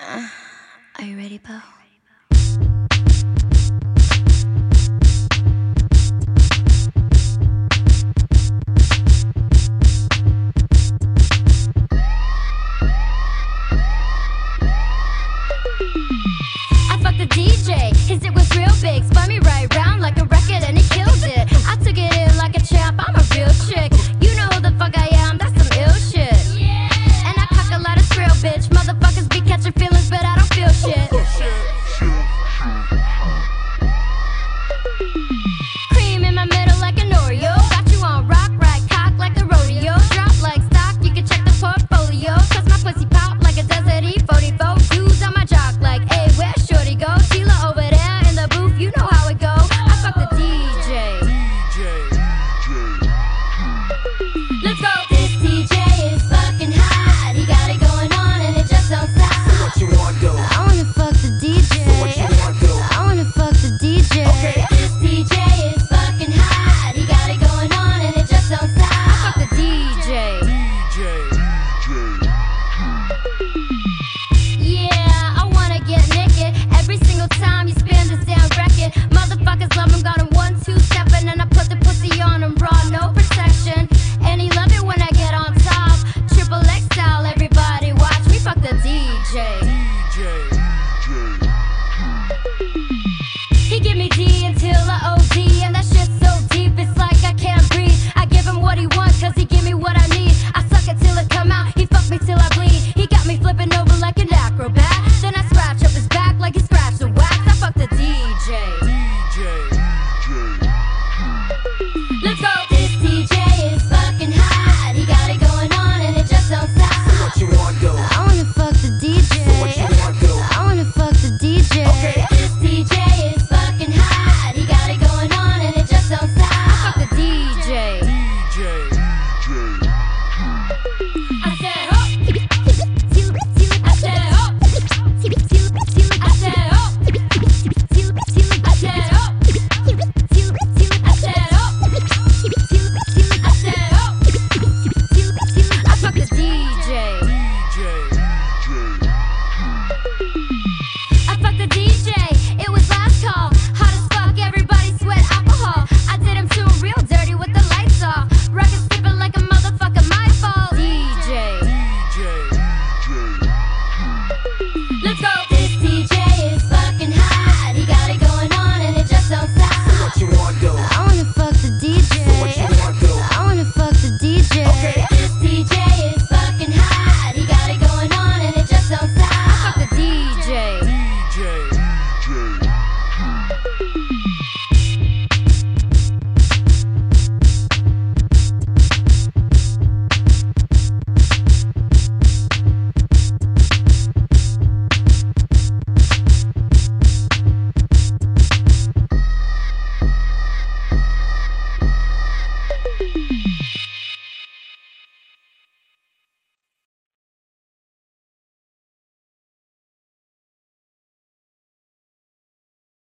Are you ready, Bo? I fucked the DJ, his it was real big. Spun me right round like a record and he killed it. I took it in like a champ, I'm a real chick. You know who the fuck I am, that's some ill shit. And I cock a lot of skrill, bitch. Motherfuckers be catching feelings, but I don't feel shit. Cream in my middle like an Oreo. Got you on rock, right cock like a rodeo. Drop like stock, you can check the portfolio. Cause my pussy pop like a Desert E44. Dudes on my jock like, hey, where shorty go? Tila over there in the booth, you know how it go. I fuck the DJ. Let's go. This DJ is fucking hot. He got it going on and it just don't stop. So what you want to do? I wanna fuck the DJ. So what you want to do? I wanna fuck the DJ. Okay. This DJ is fucking hot. He got it going on and it just don't stop. I fuck the DJ. Yeah, I wanna get naked every single time you spin this damn record. Motherfuckers love him, got him 1, 2 stepping, and I put the pussy on him raw, no protection. And he love it when I get on top. Triple X style, everybody watch me fuck the DJ.